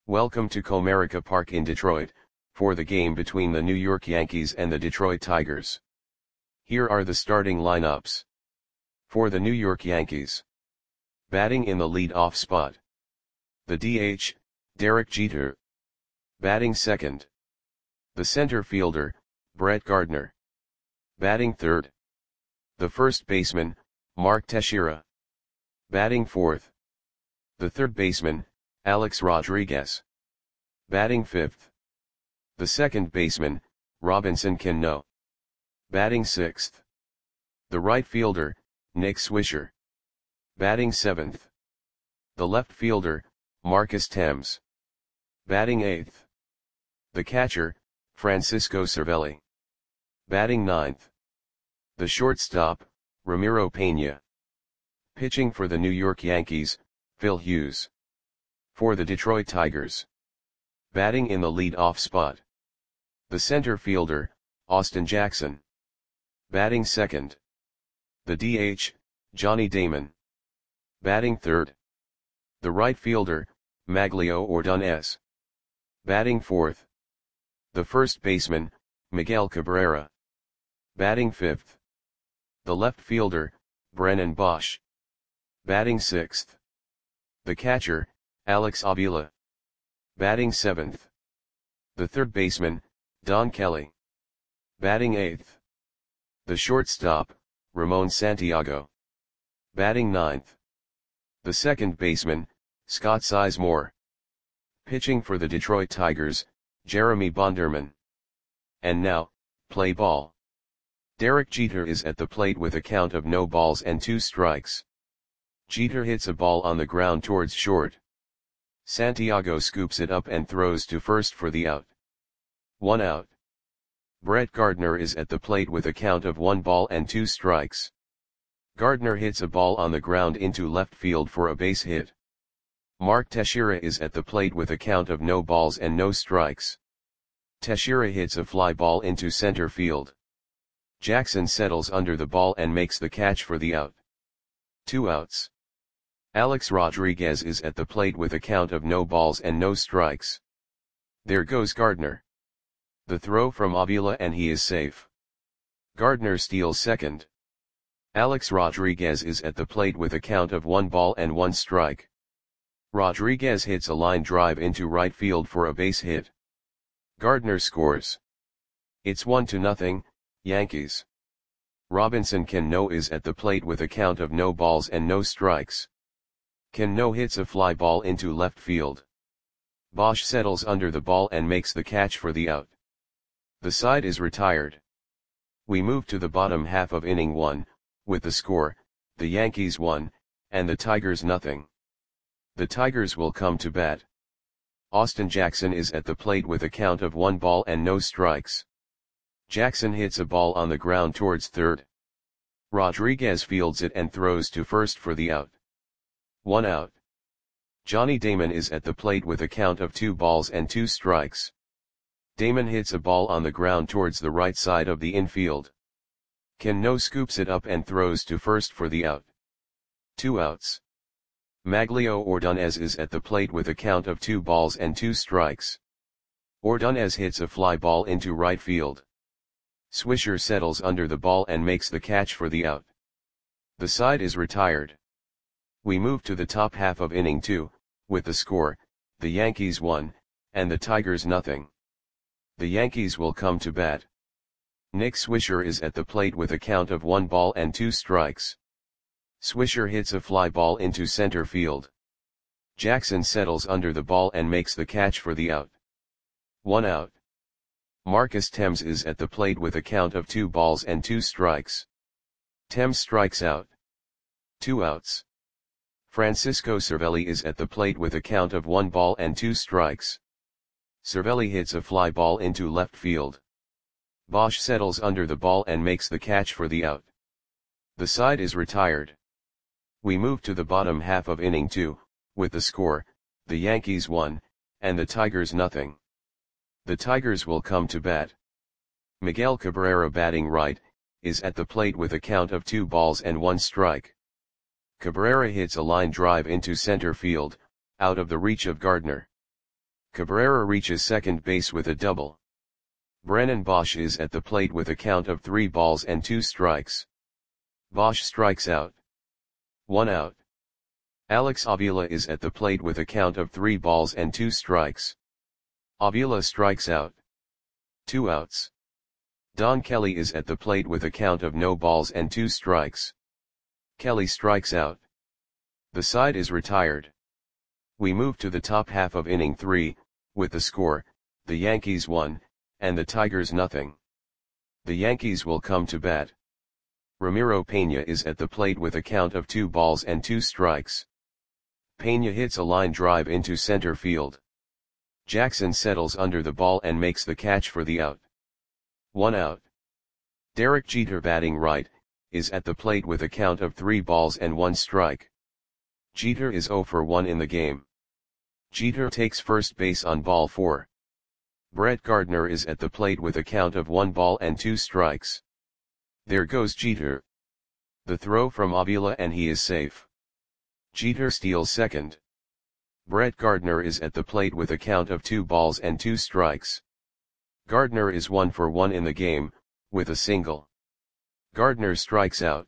Welcome to Comerica Park in Detroit, for the game between the New York Yankees and the Detroit Tigers. Here are the starting lineups. For the New York Yankees. Batting in the lead-off spot. The DH, Derek Jeter. Batting second. The center fielder, Brett Gardner. Batting third. The first baseman, Mark Teixeira. Batting fourth. The third baseman, Alex Rodriguez. Batting fifth. The second baseman, Robinson Cano. Batting sixth. The right fielder, Nick Swisher. Batting seventh. The left fielder, Marcus Thames. Batting eighth. The catcher, Francisco Cervelli. Batting ninth. The shortstop, Ramiro Pena. Pitching for the New York Yankees, Phil Hughes. For the Detroit Tigers. Batting in the lead-off spot. The center fielder, Austin Jackson. Batting second. The DH, Johnny Damon. Batting third. The right fielder, Magglio Ordonez. Batting fourth. The first baseman, Miguel Cabrera. Batting fifth. The left fielder, Brennan Bosch. Batting sixth. The catcher, Alex Avila. Batting seventh. The third baseman, Don Kelly. Batting eighth. The shortstop, Ramon Santiago. Batting ninth. The second baseman, Scott Sizemore. Pitching for the Detroit Tigers, Jeremy Bonderman. And now, play ball. Derek Jeter is at the plate with a count of no balls and 2 strikes. Jeter hits a ball on the ground towards short. Santiago scoops it up and throws to first for the out. 1 out. Brett Gardner is at the plate with a count of 1 ball and 2 strikes. Gardner hits a ball on the ground into left field for a base hit. Mark Teixeira is at the plate with a count of no balls and no strikes. Teixeira hits a fly ball into center field. Jackson settles under the ball and makes the catch for the out. 2 outs. Alex Rodriguez is at the plate with a count of no balls and no strikes. There goes Gardner. The throw from Avila and he is safe. Gardner steals second. Alex Rodriguez is at the plate with a count of 1 ball and 1 strike. Rodriguez hits a line drive into right field for a base hit. Gardner scores. It's 1-0, Yankees. Robinson Cano is at the plate with a count of no balls and no strikes. Cano hits a fly ball into left field. Bosch settles under the ball and makes the catch for the out. The side is retired. We move to the bottom half of inning 1, with the score, the Yankees 1, and the Tigers 0. The Tigers will come to bat. Austin Jackson is at the plate with a count of 1 ball and no strikes. Jackson hits a ball on the ground towards third. Rodriguez fields it and throws to first for the out. 1 out. Johnny Damon is at the plate with a count of 2 balls and 2 strikes. Damon hits a ball on the ground towards the right side of the infield. Cano scoops it up and throws to first for the out. 2 outs. Magglio Ordonez is at the plate with a count of 2 balls and 2 strikes. Ordonez hits a fly ball into right field. Swisher settles under the ball and makes the catch for the out. The side is retired. We move to the top half of inning 2, with the score, the Yankees 1, and the Tigers 0. The Yankees will come to bat. Nick Swisher is at the plate with a count of 1 ball and 2 strikes. Swisher hits a fly ball into center field. Jackson settles under the ball and makes the catch for the out. 1 out. Marcus Thames is at the plate with a count of 2 balls and 2 strikes. Thames strikes out. 2 outs. Francisco Cervelli is at the plate with a count of 1 ball and 2 strikes. Cervelli hits a fly ball into left field. Bosch settles under the ball and makes the catch for the out. The side is retired. We move to the bottom half of inning 2, with the score, the Yankees 1, and the Tigers 0. The Tigers will come to bat. Miguel Cabrera, batting right, is at the plate with a count of 2 balls and 1 strike. Cabrera hits a line drive into center field, out of the reach of Gardner. Cabrera reaches second base with a double. Brennan Bosch is at the plate with a count of 3 balls and 2 strikes. Bosch strikes out. 1 out. Alex Avila is at the plate with a count of 3 balls and 2 strikes. Avila strikes out. 2 outs. Don Kelly is at the plate with a count of no balls and 2 strikes. Kelly strikes out. The side is retired. We move to the top half of inning 3, with the score, the Yankees 1, and the Tigers nothing. The Yankees will come to bat. Ramiro Peña is at the plate with a count of 2 balls and 2 strikes. Peña hits a line drive into center field. Jackson settles under the ball and makes the catch for the out. 1 out. Derek Jeter, batting right, is at the plate with a count of 3 balls and 1 strike. Jeter is 0 for 1 in the game. Jeter takes first base on ball 4. Brett Gardner is at the plate with a count of 1 ball and 2 strikes. There goes Jeter. The throw from Avila and he is safe. Jeter steals second. Brett Gardner is at the plate with a count of 2 balls and 2 strikes. Gardner is 1 for 1 in the game, with a single. Gardner strikes out.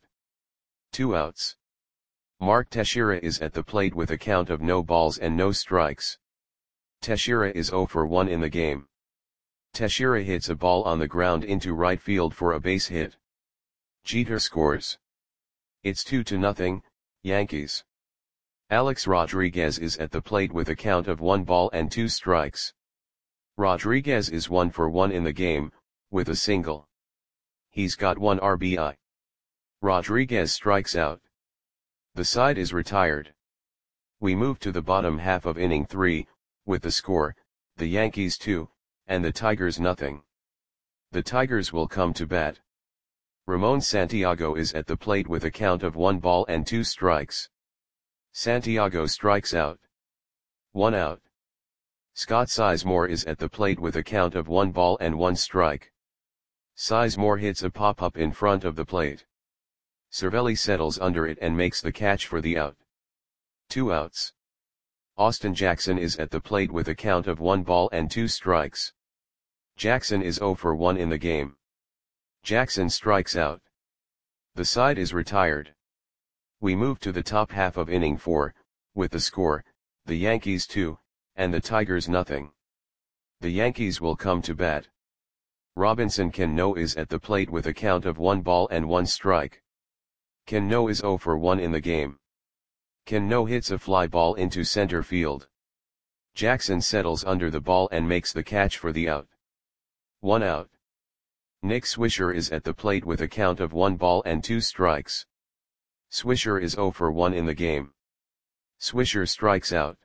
2 outs. Mark Teixeira is at the plate with a count of no balls and no strikes. Teixeira is 0 for 1 in the game. Teixeira hits a ball on the ground into right field for a base hit. Jeter scores. It's 2-0, Yankees. Alex Rodriguez is at the plate with a count of 1 ball and 2 strikes. Rodriguez is 1 for 1 in the game, with a single. He's got 1 RBI. Rodriguez strikes out. The side is retired. We move to the bottom half of inning 3, with the score, the Yankees 2, and the Tigers nothing. The Tigers will come to bat. Ramon Santiago is at the plate with a count of 1 ball and 2 strikes. Santiago strikes out. 1 out. Scott Sizemore is at the plate with a count of 1 ball and 1 strike. Sizemore hits a pop-up in front of the plate. Cervelli settles under it and makes the catch for the out. 2 outs. Austin Jackson is at the plate with a count of 1 ball and 2 strikes. Jackson is 0 for 1 in the game. Jackson strikes out. The side is retired. We move to the top half of inning 4, with the score, the Yankees 2, and the Tigers nothing. The Yankees will come to bat. Robinson Cano is at the plate with a count of 1 ball and 1 strike. Cano is 0 for 1 in the game. Cano hits a fly ball into center field. Jackson settles under the ball and makes the catch for the out. 1 out. Nick Swisher is at the plate with a count of 1 ball and 2 strikes. Swisher is 0 for 1 in the game. Swisher strikes out.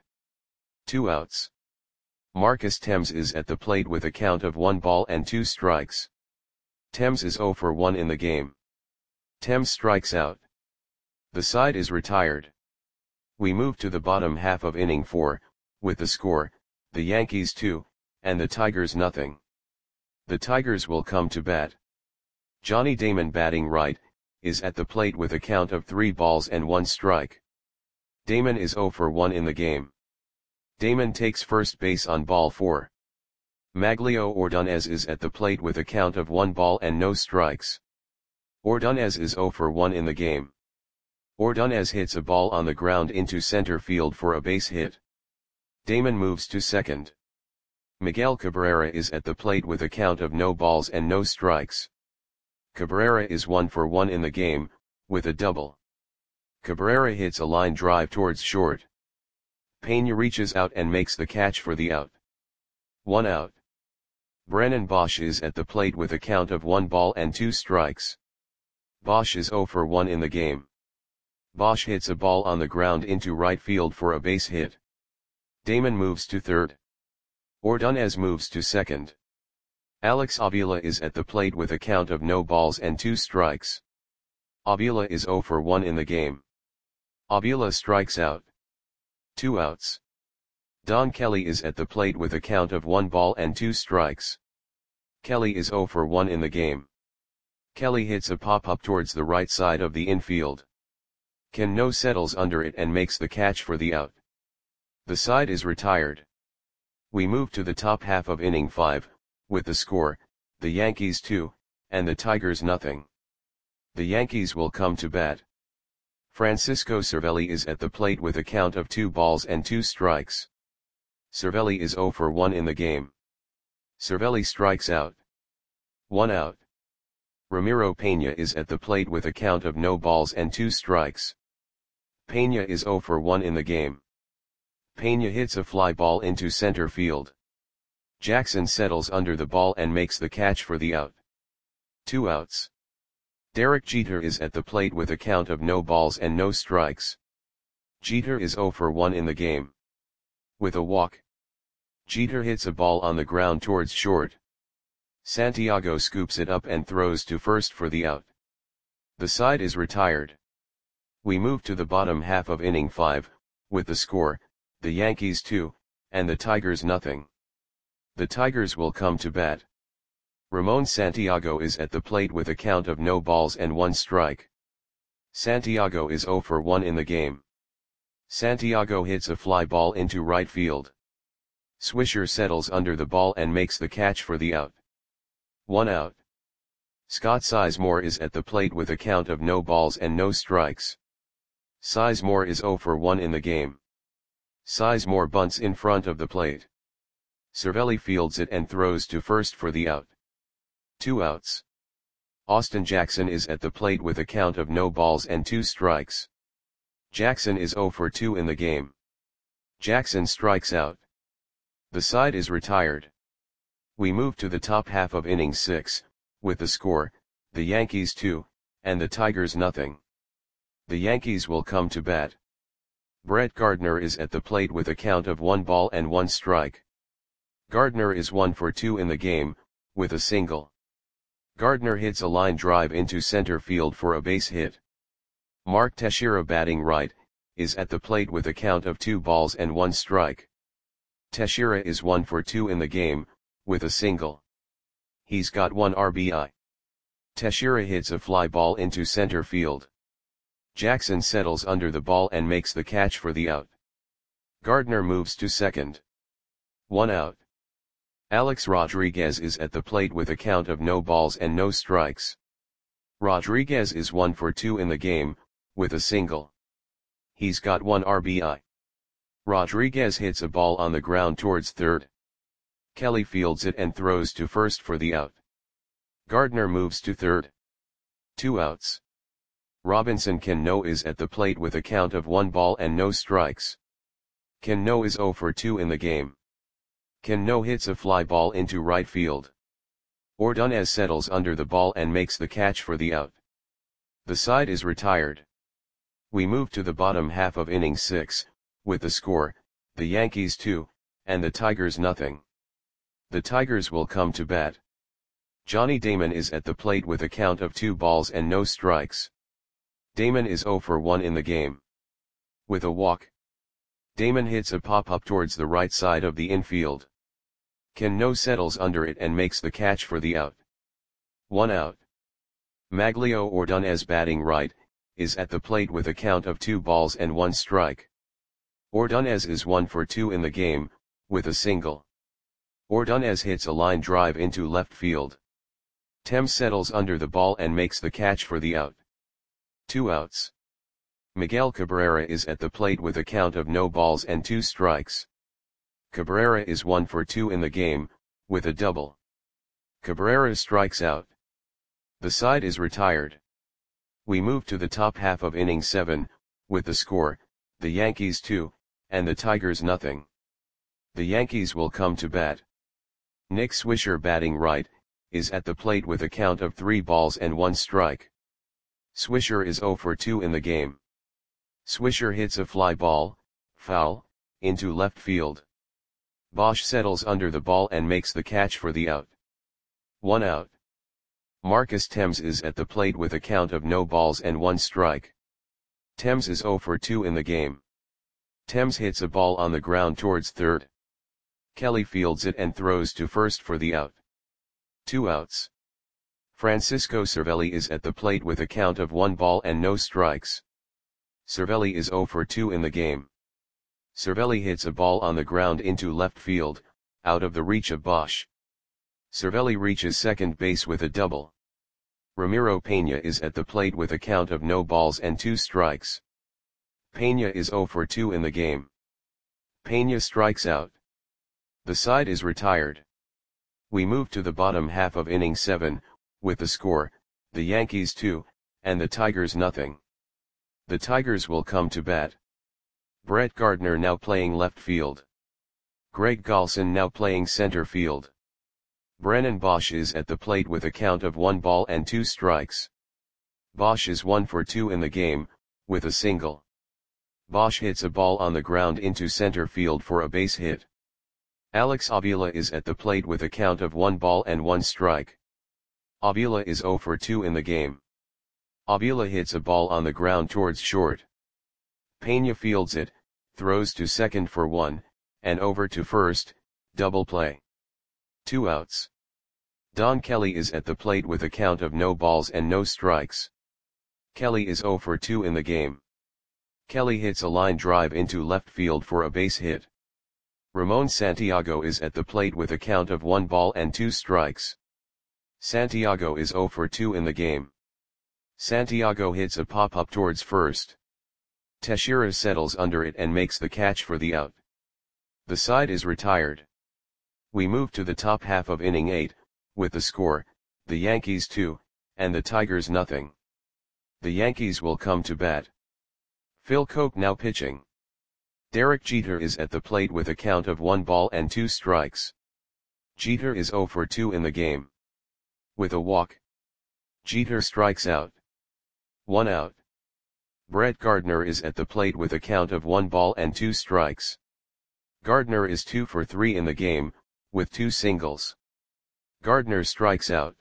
2 outs. Marcus Thames is at the plate with a count of 1 ball and 2 strikes. Thames is 0 for 1 in the game. Thames strikes out. The side is retired. We move to the bottom half of inning 4, with the score, the Yankees 2, and the Tigers nothing. The Tigers will come to bat. Johnny Damon, batting right, is at the plate with a count of 3 balls and 1 strike. Damon is 0 for 1 in the game. Damon takes first base on ball 4. Maglio Ordonez is at the plate with a count of 1 ball and no strikes. Ordonez is 0 for 1 in the game. Ordonez hits a ball on the ground into center field for a base hit. Damon moves to second. Miguel Cabrera is at the plate with a count of no balls and no strikes. Cabrera is 1 for 1 in the game, with a double. Cabrera hits a line drive towards short. Peña reaches out and makes the catch for the out. 1 out. Brennan Bosch is at the plate with a count of 1 ball and 2 strikes. Bosch is 0 for 1 in the game. Bosch hits a ball on the ground into right field for a base hit. Damon moves to third. Ordonez moves to second. Alex Avila is at the plate with a count of no balls and 2 strikes. Avila is 0 for 1 in the game. Avila strikes out. 2 outs. Don Kelly is at the plate with a count of 1 ball and 2 strikes. Kelly is 0 for 1 in the game. Kelly hits a pop-up towards the right side of the infield. Cano settles under it and makes the catch for the out. The side is retired. We move to the top half of inning 5, with the score, the Yankees 2, and the Tigers nothing. The Yankees will come to bat. Francisco Cervelli is at the plate with a count of 2 balls and 2 strikes. Cervelli is 0 for 1 in the game. Cervelli strikes out. 1 out. Ramiro Peña is at the plate with a count of no balls and 2 strikes. Peña is 0 for 1 in the game. Peña hits a fly ball into center field. Jackson settles under the ball and makes the catch for the out. 2 outs. Derek Jeter is at the plate with a count of no balls and no strikes. Jeter is 0 for 1 in the game. With a walk, Jeter hits a ball on the ground towards short. Santiago scoops it up and throws to first for the out. The side is retired. We move to the bottom half of inning 5, with the score, the Yankees 2, and the Tigers nothing. The Tigers will come to bat. Ramon Santiago is at the plate with a count of no balls and 1 strike. Santiago is 0 for 1 in the game. Santiago hits a fly ball into right field. Swisher settles under the ball and makes the catch for the out. 1 out. Scott Sizemore is at the plate with a count of no balls and no strikes. Sizemore is 0 for 1 in the game. Sizemore bunts in front of the plate. Cervelli fields it and throws to first for the out. 2 outs. Austin Jackson is at the plate with a count of no balls and 2 strikes. Jackson is 0 for 2 in the game. Jackson strikes out. The side is retired. We move to the top half of inning 6, with the score, the Yankees 2, and the Tigers nothing. The Yankees will come to bat. Brett Gardner is at the plate with a count of 1 ball and 1 strike. Gardner is 1 for 2 in the game, with a single. Gardner hits a line drive into center field for a base hit. Mark Teixeira, batting right, is at the plate with a count of 2 balls and 1 strike. Teixeira is 1 for 2 in the game, with a single. He's got 1 RBI. Teixeira hits a fly ball into center field. Jackson settles under the ball and makes the catch for the out. Gardner moves to second. 1 out. Alex Rodriguez is at the plate with a count of no balls and no strikes. Rodriguez is 1 for 2 in the game, with a single. He's got 1 RBI. Rodriguez hits a ball on the ground towards third. Kelly fields it and throws to first for the out. Gardner moves to third. 2 outs. Robinson Cano is at the plate with a count of 1 ball and no strikes. Cano is 0 for 2 in the game. Cano hits a fly ball into right field. Ordonez settles under the ball and makes the catch for the out. The side is retired. We move to the bottom half of inning 6, with the score, the Yankees 2, and the Tigers nothing. The Tigers will come to bat. Johnny Damon is at the plate with a count of 2 balls and no strikes. Damon is 0 for 1 in the game. With a walk, Damon hits a pop-up towards the right side of the infield. Cano settles under it and makes the catch for the out. 1 out. Maglio Ordonez, batting right, is at the plate with a count of 2 balls and 1 strike. Ordonez is 1 for 2 in the game, with a single. Ordonez hits a line drive into left field. Thames settles under the ball and makes the catch for the out. 2 outs. Miguel Cabrera is at the plate with a count of no balls and 2 strikes. Cabrera is 1 for 2 in the game, with a double. Cabrera strikes out. The side is retired. We move to the top half of inning 7, with the score, the Yankees 2, and the Tigers nothing. The Yankees will come to bat. Nick Swisher, batting right, is at the plate with a count of 3 balls and 1 strike. Swisher is 0 for 2 in the game. Swisher hits a fly ball, foul, into left field. Bosch settles under the ball and makes the catch for the out. 1 out. Marcus Thames is at the plate with a count of no balls and 1 strike. Thames is 0 for 2 in the game. Thames hits a ball on the ground towards third. Kelly fields it and throws to first for the out. 2 outs. Francisco Cervelli is at the plate with a count of 1 ball and no strikes. Cervelli is 0 for 2 in the game. Cervelli hits a ball on the ground into left field, out of the reach of Bosch. Cervelli reaches second base with a double. Ramiro Peña is at the plate with a count of no balls and 2 strikes. Peña is 0 for 2 in the game. Peña strikes out. The side is retired. We move to the bottom half of inning 7, with the score, the Yankees 2, and the Tigers nothing. The Tigers will come to bat. Brett Gardner now playing left field. Greg Golson now playing center field. Brennan Bosch is at the plate with a count of 1 ball and 2 strikes. Bosch is 1 for 2 in the game, with a single. Bosch hits a ball on the ground into center field for a base hit. Alex Avila is at the plate with a count of 1 ball and 1 strike. Avila is 0 for 2 in the game. Avila hits a ball on the ground towards short. Peña fields it, throws to second for 1, and over to first, double play. 2 outs. Don Kelly is at the plate with a count of no balls and no strikes. Kelly is 0 for 2 in the game. Kelly hits a line drive into left field for a base hit. Ramon Santiago is at the plate with a count of 1 ball and 2 strikes. Santiago is 0 for 2 in the game. Santiago hits a pop-up towards first. Teixeira settles under it and makes the catch for the out. The side is retired. We move to the top half of inning 8, with the score, the Yankees 2, and the Tigers nothing. The Yankees will come to bat. Phil Coke now pitching. Derek Jeter is at the plate with a count of 1 ball and 2 strikes. Jeter is 0 for 2 in the game. With a walk, Jeter strikes out. 1 out. Brett Gardner is at the plate with a count of 1 ball and 2 strikes. Gardner is 2 for 3 in the game, with 2 singles. Gardner strikes out.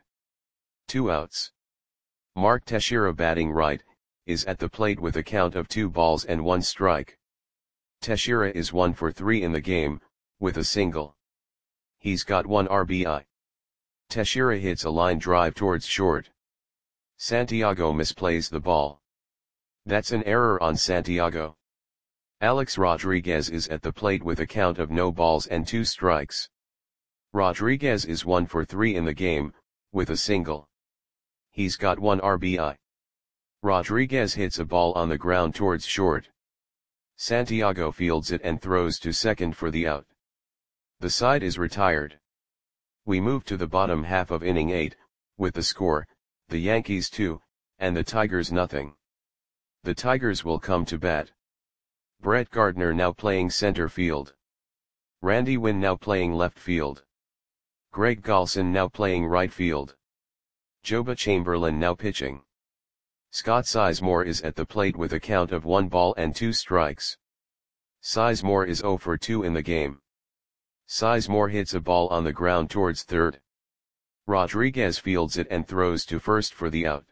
2 outs. Mark Teixeira batting right, is at the plate with a count of 2 balls and 1 strike. Teixeira is 1 for 3 in the game, with a single. He's got 1 RBI. Teixeira hits a line drive towards short. Santiago misplays the ball. That's an error on Santiago. Alex Rodriguez is at the plate with a count of no balls and 2 strikes. Rodriguez is 1 for 3 in the game, with a single. He's got 1 RBI. Rodriguez hits a ball on the ground towards short. Santiago fields it and throws to second for the out. The side is retired. We move to the bottom half of inning 8, with the score, the Yankees 2, and the Tigers nothing. The Tigers will come to bat. Brett Gardner now playing center field. Randy Winn now playing left field. Greg Golson now playing right field. Joba Chamberlain now pitching. Scott Sizemore is at the plate with a count of 1 ball and 2 strikes. Sizemore is 0 for 2 in the game. Sizemore hits a ball on the ground towards third. Rodriguez fields it and throws to first for the out.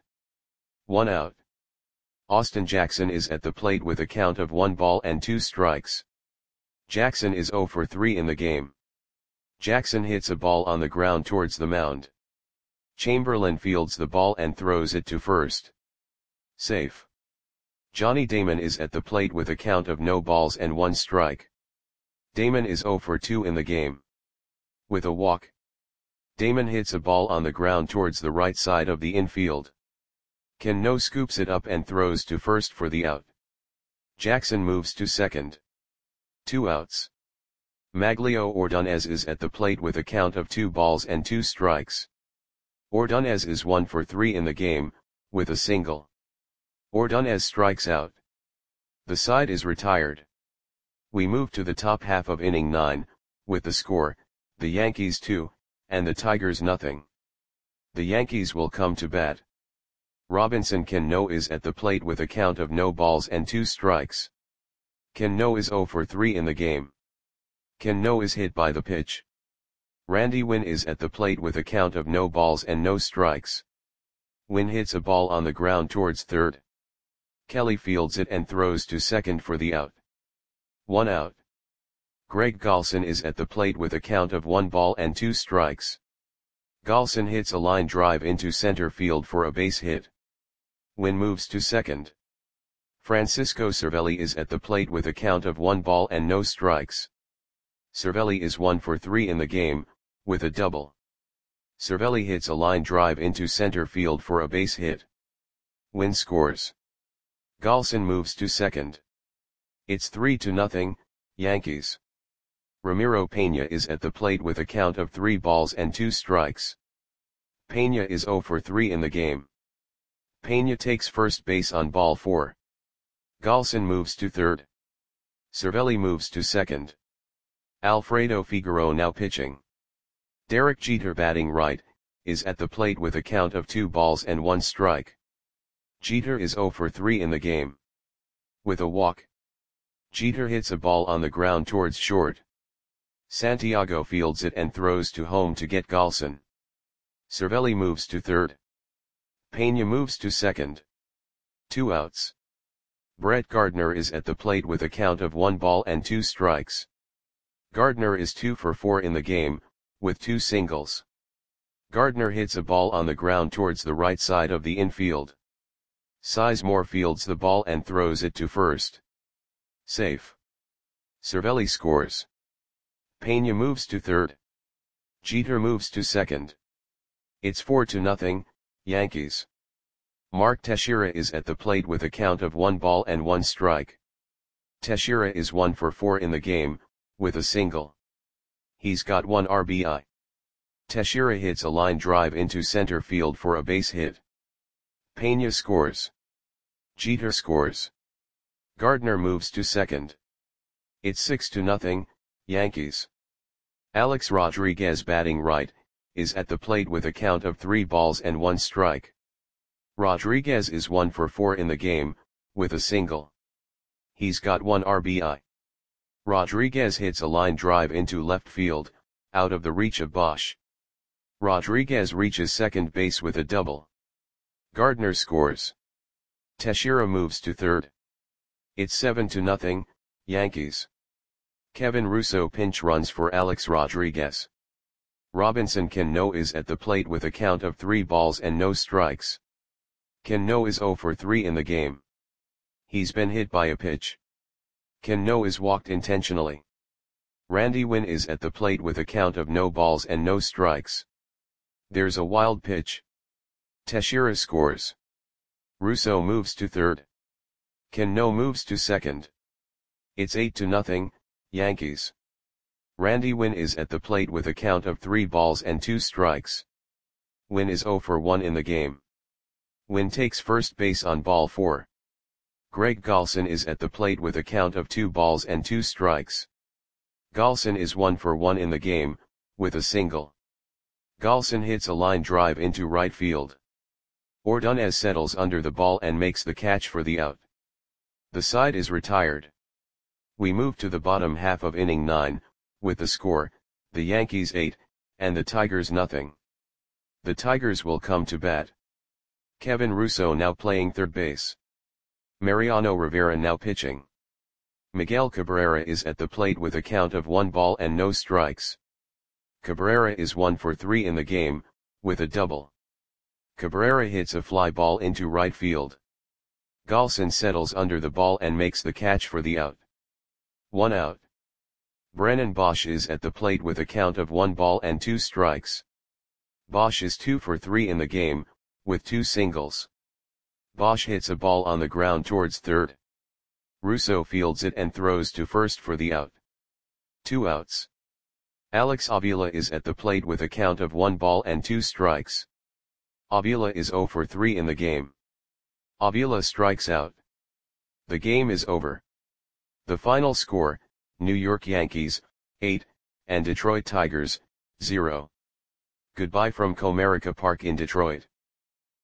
1 out. Austin Jackson is at the plate with a count of 1 ball and 2 strikes. Jackson is 0 for 3 in the game. Jackson hits a ball on the ground towards the mound. Chamberlain fields the ball and throws it to first. Safe. Johnny Damon is at the plate with a count of no balls and 1 strike. Damon is 0 for 2 in the game. With a walk, Damon hits a ball on the ground towards the right side of the infield. Cano scoops it up and throws to first for the out. Jackson moves to second. 2 outs. Maglio Ordonez is at the plate with a count of 2 balls and 2 strikes. Ordonez is 1 for 3 in the game, with a single. Ordonez strikes out. The side is retired. We move to the top half of inning 9, with the score, the Yankees 2, and the Tigers nothing. The Yankees will come to bat. Robinson Cano is at the plate with a count of no balls and 2 strikes. Cano is 0 for 3 in the game. Cano is hit by the pitch. Randy Winn is at the plate with a count of no balls and no strikes. Winn hits a ball on the ground towards third. Kelly fields it and throws to second for the out. 1 out. Greg Golson is at the plate with a count of 1 ball and 2 strikes. Golson hits a line drive into center field for a base hit. Winn moves to second. Francisco Cervelli is at the plate with a count of 1 ball and no strikes. Cervelli is 1 for 3 in the game, with a double. Cervelli hits a line drive into center field for a base hit. Wynn scores. Galson moves to second. It's 3-0, Yankees. Ramiro Peña is at the plate with a count of 3 balls and 2 strikes. Peña is 0 for 3 in the game. Peña takes first base on ball 4. Galson moves to third. Cervelli moves to second. Alfredo Figueroa now pitching. Derek Jeter batting right, is at the plate with a count of 2 balls and 1 strike. Jeter is 0 for 3 in the game. With a walk. Jeter hits a ball on the ground towards short. Santiago fields it and throws to home to get Galson. Cervelli moves to third. Peña moves to second. 2 outs. Brett Gardner is at the plate with a count of 1 ball and 2 strikes. Gardner is 2 for 4 in the game, with 2 singles. Gardner hits a ball on the ground towards the right side of the infield. Sizemore fields the ball and throws it to first. Safe. Cervelli scores. Peña moves to third. Jeter moves to second. It's 4-0, Yankees. Mark Teixeira is at the plate with a count of 1 ball and 1 strike. Teixeira is 1 for 4 in the game, with a single. He's got 1 RBI. Teixeira hits a line drive into center field for a base hit. Peña scores. Jeter scores. Gardner moves to second. It's 6-0, Yankees. Alex Rodriguez batting right, is at the plate with a count of 3 balls and 1 strike. Rodriguez is 1 for 4 in the game, with a single. He's got 1 RBI. Rodriguez hits a line drive into left field, out of the reach of Bosch. Rodriguez reaches second base with a double. Gardner scores. Teixeira moves to third. It's 7-0, Yankees. Kevin Russo pinch runs for Alex Rodriguez. Robinson Cano is at the plate with a count of 3 balls and no strikes. Cano is 0 for 3 in the game. He's been hit by a pitch. Cano is walked intentionally. Randy Wynn is at the plate with a count of no balls and no strikes. There's a wild pitch. Teixeira scores. Russo moves to third. Cano moves to second. It's 8-0, Yankees. Randy Wynn is at the plate with a count of 3 balls and 2 strikes. Wynn is 0 for 1 in the game. Wynn takes first base on ball 4. Greg Galson is at the plate with a count of 2 balls and 2 strikes. Galson is 1 for 1 in the game, with a single. Galson hits a line drive into right field. Ordonez settles under the ball and makes the catch for the out. The side is retired. We move to the bottom half of inning 9, with the score, the Yankees 8, and the Tigers nothing. The Tigers will come to bat. Kevin Russo now playing third base. Mariano Rivera now pitching. Miguel Cabrera is at the plate with a count of 1 ball and no strikes. Cabrera is 1 for 3 in the game, with a double. Cabrera hits a fly ball into right field. Galson settles under the ball and makes the catch for the out. 1 out. Brennan Bosch is at the plate with a count of 1 ball and 2 strikes. Bosch is 2 for 3 in the game, with 2 singles. Bosch hits a ball on the ground towards third. Russo fields it and throws to first for the out. 2 outs. Alex Avila is at the plate with a count of 1 ball and 2 strikes. Avila is 0 for 3 in the game. Avila strikes out. The game is over. The final score, New York Yankees, 8, and Detroit Tigers, 0. Goodbye from Comerica Park in Detroit.